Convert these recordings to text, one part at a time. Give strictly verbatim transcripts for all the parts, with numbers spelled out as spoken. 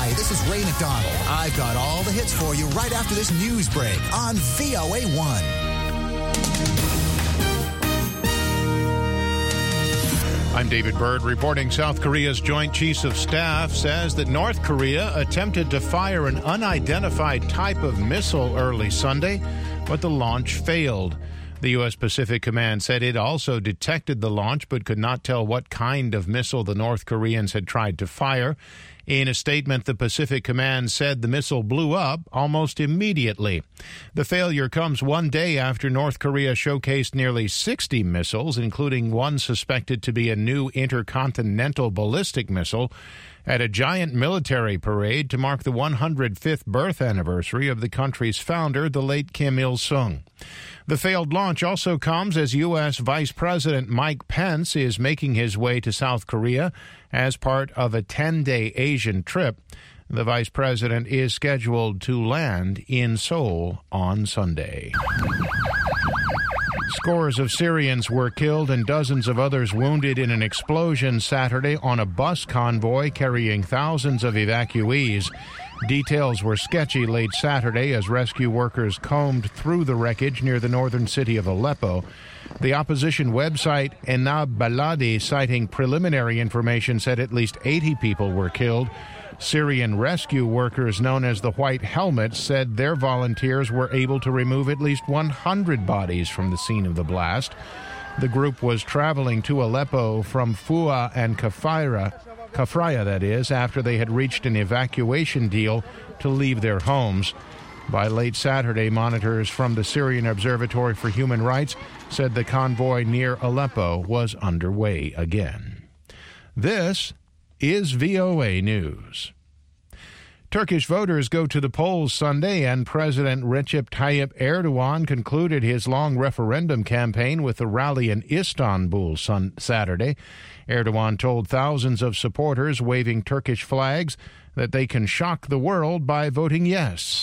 Hi, this is Ray McDonald. I've got all the hits for you right after this news break on V O A one. I'm David Byrd reporting. South Korea's Joint Chiefs of Staff says that North Korea attempted to fire an unidentified type of missile early Sunday, but the launch failed. The U S. Pacific Command said it also detected the launch but could not tell what kind of missile the North Koreans had tried to fire. In a statement, the Pacific Command said the missile blew up almost immediately. The failure comes one day after North Korea showcased nearly sixty missiles, including one suspected to be a new intercontinental ballistic missile, at a giant military parade to mark the one hundred fifth birth anniversary of the country's founder, the late Kim Il-sung. The failed launch also comes as U S. Vice President Mike Pence is making his way to South Korea as part of a ten-day Asian trip. The vice president is scheduled to land in Seoul on Sunday. Scores of Syrians were killed and dozens of others wounded in an explosion Saturday on a bus convoy carrying thousands of evacuees. Details were sketchy late Saturday as rescue workers combed through the wreckage near the northern city of Aleppo. The opposition website Enab Baladi, citing preliminary information, said at least eighty people were killed. Syrian rescue workers known as the White Helmets said their volunteers were able to remove at least one hundred bodies from the scene of the blast. The group was traveling to Aleppo from Fua and Kafira, Kafraya, that is, after they had reached an evacuation deal to leave their homes. By late Saturday, monitors from the Syrian Observatory for Human Rights said the convoy near Aleppo was underway again. This is V O A News. Turkish voters go to the polls Sunday, and President Recep Tayyip Erdogan concluded his long referendum campaign with a rally in Istanbul sun- Saturday. Erdogan told thousands of supporters waving Turkish flags that they can shock the world by voting yes.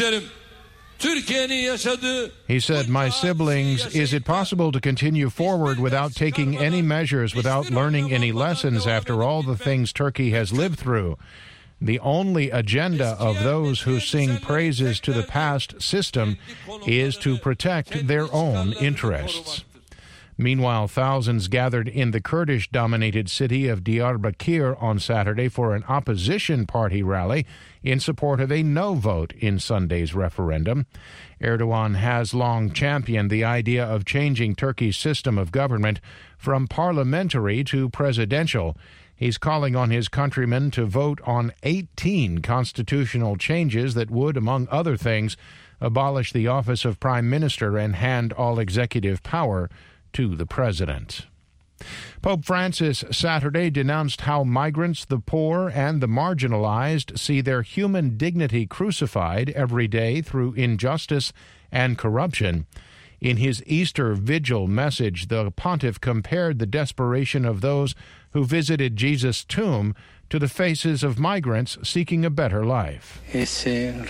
He said, "My siblings, is it possible to continue forward without taking any measures, without learning any lessons after all the things Turkey has lived through? The only agenda of those who sing praises to the past system is to protect their own interests." Meanwhile, thousands gathered in the Kurdish-dominated city of Diyarbakir on Saturday for an opposition party rally in support of a no vote in Sunday's referendum. Erdogan has long championed the idea of changing Turkey's system of government from parliamentary to presidential. He's calling on his countrymen to vote on eighteen constitutional changes that would, among other things, abolish the office of prime minister and hand all executive power to the president. Pope Francis Saturday denounced how migrants, the poor, and the marginalized see their human dignity crucified every day through injustice and corruption. In his Easter Vigil message, the pontiff compared the desperation of those who visited Jesus' tomb to the faces of migrants seeking a better life. He said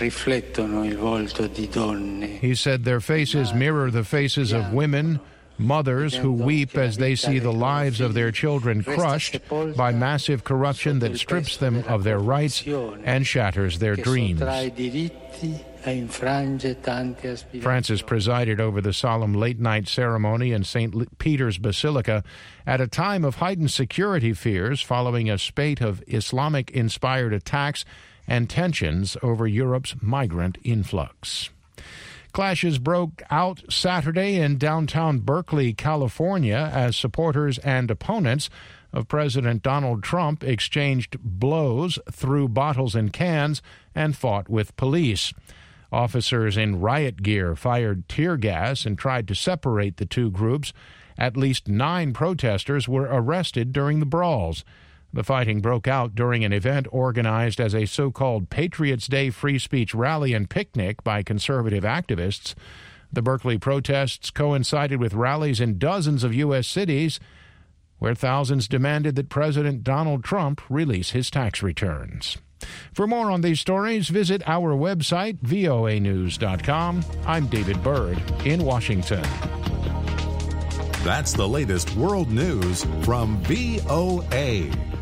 their faces mirror the faces of women, mothers who weep as they see the lives of their children crushed by massive corruption that strips them of their rights and shatters their dreams. Francis presided over the solemn late-night ceremony in Saint Peter's Basilica at a time of heightened security fears following a spate of Islamic-inspired attacks and tensions over Europe's migrant influx. Clashes broke out Saturday in downtown Berkeley, California, as supporters and opponents of President Donald Trump exchanged blows, threw bottles and cans, and fought with police. Officers in riot gear fired tear gas and tried to separate the two groups. At least nine protesters were arrested during the brawls. The fighting broke out during an event organized as a so-called Patriots' Day free speech rally and picnic by conservative activists. The Berkeley protests coincided with rallies in dozens of U S cities where thousands demanded that President Donald Trump release his tax returns. For more on these stories, visit our website, V O A news dot com. I'm David Byrd in Washington. That's the latest world news from V O A.